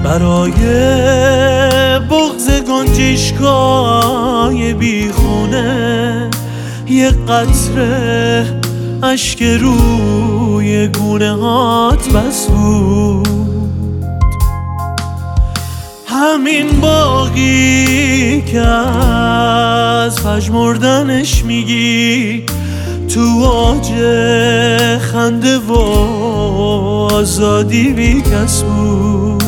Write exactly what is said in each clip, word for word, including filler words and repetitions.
برای بغض گنجشگاه بیخونه یه قطره اشک روی گونه هات بس بود. همین باقی که از پژمردنش میگی تو اوج خنده و آزادی بی کس بود.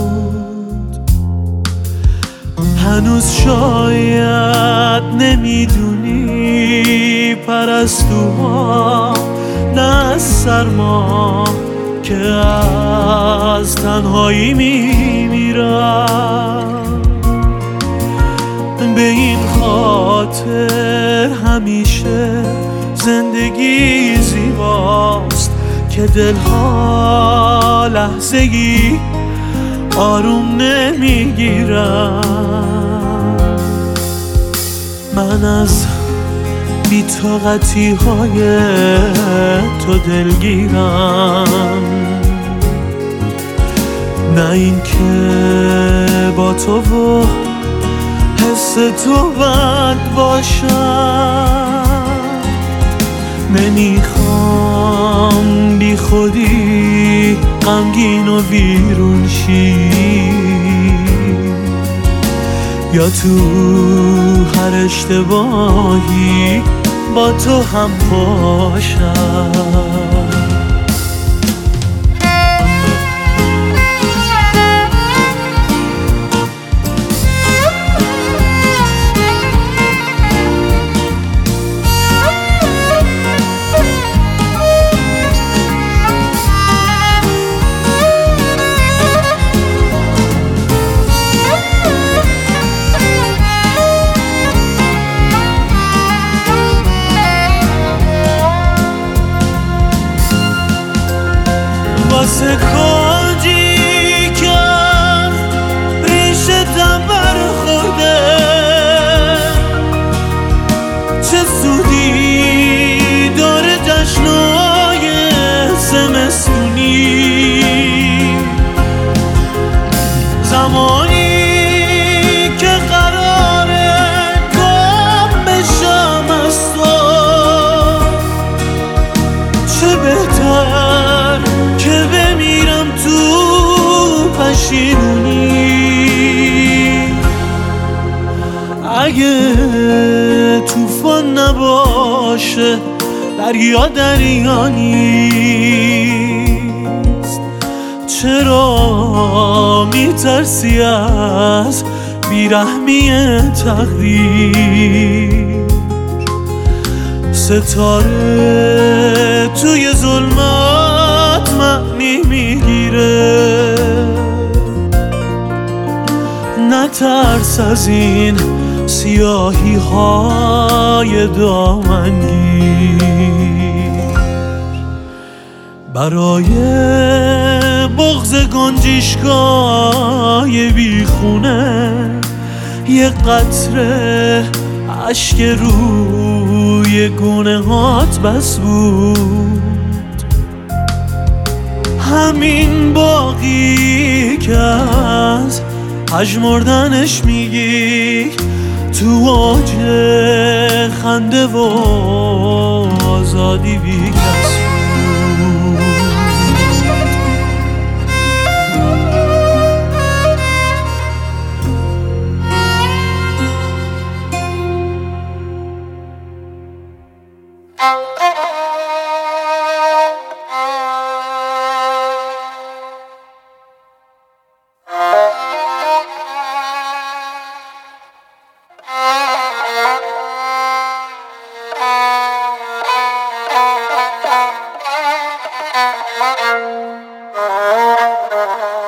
هنوز شاید نمیدونی پرستوها نه از سرما که از تنهایی میمیرن. به این خاطر همیشه زندگی زیباست که دلها لحظه‌ای آروم نمیگیرن. من از بی‌طاقتی های تو دلگیرم، نه این که با تو و حس تو بد باشم. نمیخوام بی خودی غمگین و ویرون شی یا تو هر اشتباهی با تو هم باشم. واسه کاجی که ریشتم برخورده چه سودی داره جشنای زمستونی. زمانی که قراره گم بشم از تو چه بهتر که بمیرم تو پشیمونی. اگه طوفان نباشه دریا دریا نیست، چرا میترسی از بیرحمی تقدیر؟ ستاره توی ظلمات معنی میگیره، نترس از این سیاهی های دامنگیر. برای بغض گنجشگاه بیخونه یه قطره اشک روی گونه هات بس بود. همین باقی که از پژمردنش میگی تو اوج خنده و آزادی بی کس بود. Thank you.